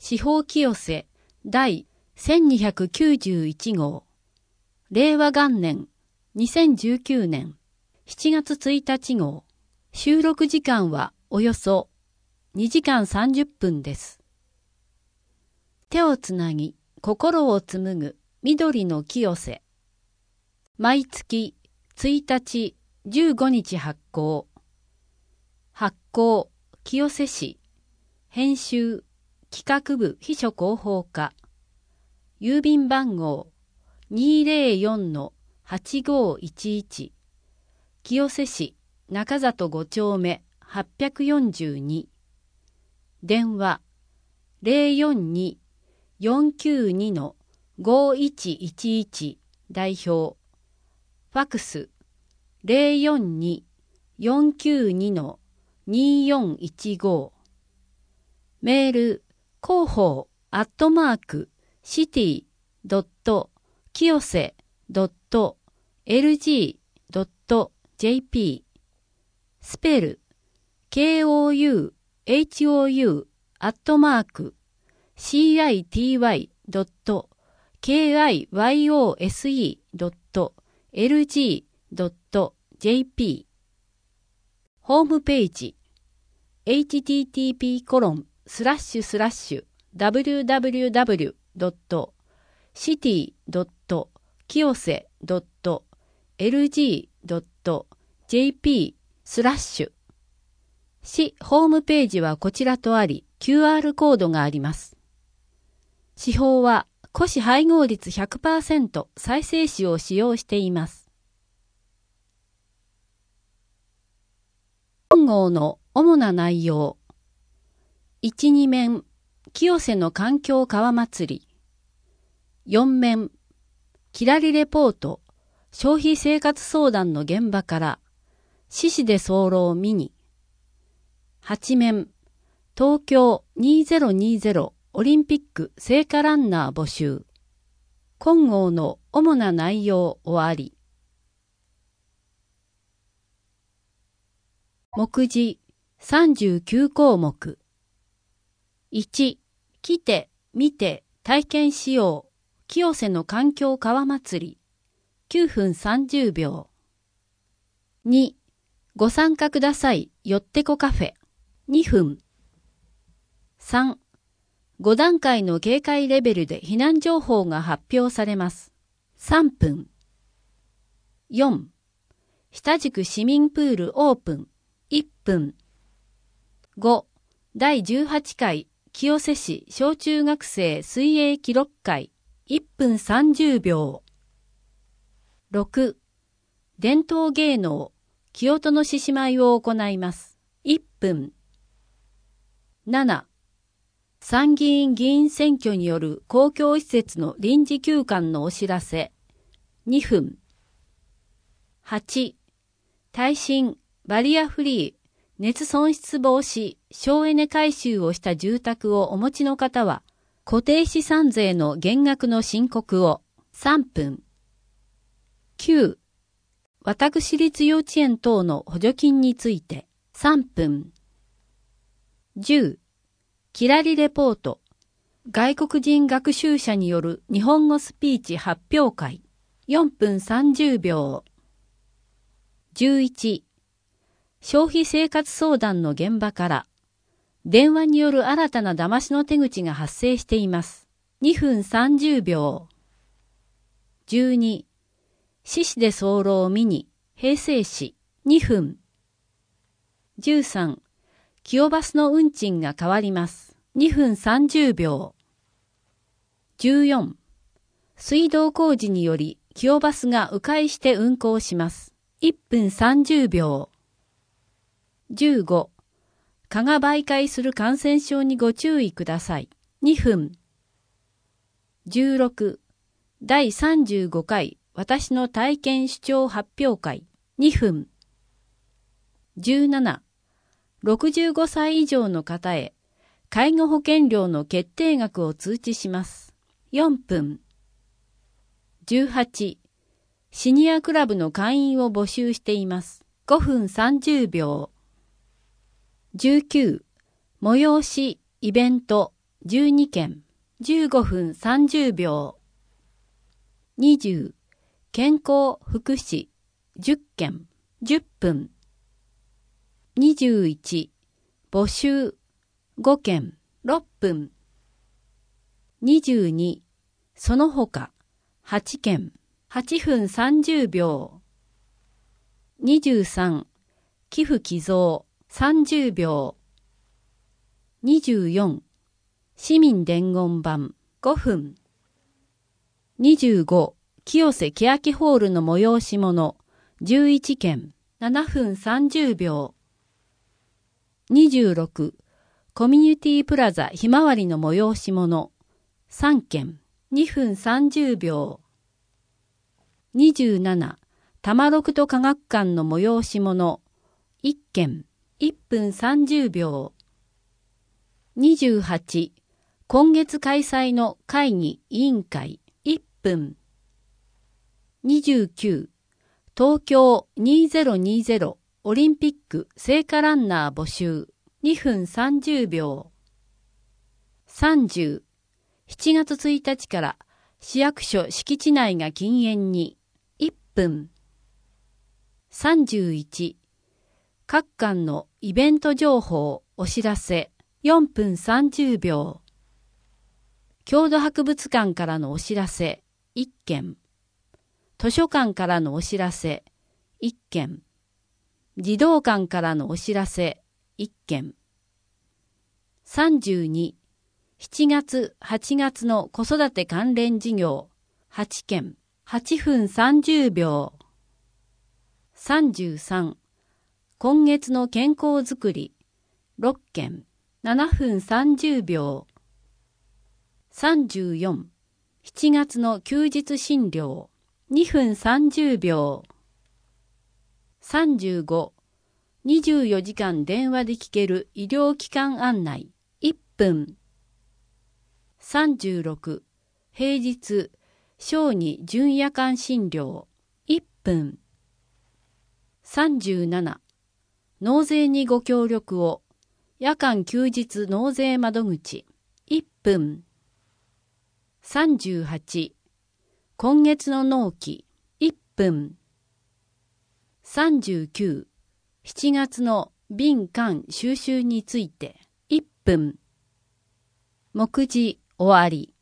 司法清瀬第1291号。令和元年2019年7月1日号。収録時間はおよそ2時間30分です。手をつなぎ、心を紡ぐ緑の清瀬。毎月1日15日発行。発行、清瀬市。編集、企画部秘書広報課。郵便番号 204-8511。清瀬市中里5丁目842。電話 042-492-5111 代表。ファクス 042-492-2415。メール、広報@city.kiyose.lg.jp スペル、kouyu@city.kiyose.lg.jp ホームページ http://www.city.kiyose.lg.jp 市ホームページはこちらとあり QR コードがあります。市法は古紙配合率 100% 再生紙を使用しています。本号の主な内容。1、2面、清瀬の環境川祭り。4面、きらりレポート、消費生活相談の現場から、獅子で候ミニ。8面、東京2020オリンピック聖火ランナー募集。今号の主な内容終わり。目次39項目。1、来て、見て、体験しよう。清瀬の環境川祭り。9分30秒。2、ご参加ください。よってこカフェ。2分。3、5段階の警戒レベルで避難情報が発表されます。3分。4、下宿市民プールオープン。1分。5、第18回清瀬市小中学生水泳記録会。1分30秒。6、伝統芸能、清戸の獅子舞を行います。1分。7、参議院議員選挙による公共施設の臨時休館のお知らせ。2分。8、耐震、バリアフリー、熱損失防止、省エネ改修をした住宅をお持ちの方は、固定資産税の減額の申告を。3分。9、私立幼稚園等の補助金について。3分。10、きらりレポート。外国人学習者による日本語スピーチ発表会。4分30秒。11、消費生活相談の現場から、電話による新たな騙しの手口が発生しています。2分30秒。12、獅子で候ミニ、平成市、2分。13、清バスの運賃が変わります。2分30秒。14、水道工事により、清バスが迂回して運行します。1分30秒。15、蚊が媒介する感染症にご注意ください。2分。16、第35回私の体験主張発表会。2分。17、65歳以上の方へ介護保険料の決定額を通知します。4分。18、シニアクラブの会員を募集しています。5分30秒。19、催し、イベント、 12件、15分30秒。20、健康福祉、10件、10分。21、募集、5件、6分。22、その他、8件、8分30秒。23、寄付寄贈、30秒。24、市民伝言板、5分。25、清瀬欅ホールの催し物、11件、7分30秒。26、コミュニティプラザひまわりの催し物、3件、2分30秒。27、たまろくと科学館の催し物、1件、1分30秒。28、今月開催の会議委員会、1分。29、東京2020オリンピック聖火ランナー募集、2分30秒。30、7月1日から市役所敷地内が禁煙に、1分。31、各館のイベント情報お知らせ、4分30秒。郷土博物館からのお知らせ、1件。図書館からのお知らせ、1件。児童館からのお知らせ、1件。32、7月、8月の子育て関連事業、8件、8分30秒。33、今月の健康づくり、6件、7分30秒。34、7月の休日診療、2分30秒。35、24時間電話で聞ける医療機関案内、1分。36、平日、小児準夜間診療、1分。37、納税にご協力を、夜間休日納税窓口、1分。38、今月の納期、1分。39、7月の便缶収集について、1分。目次終わり。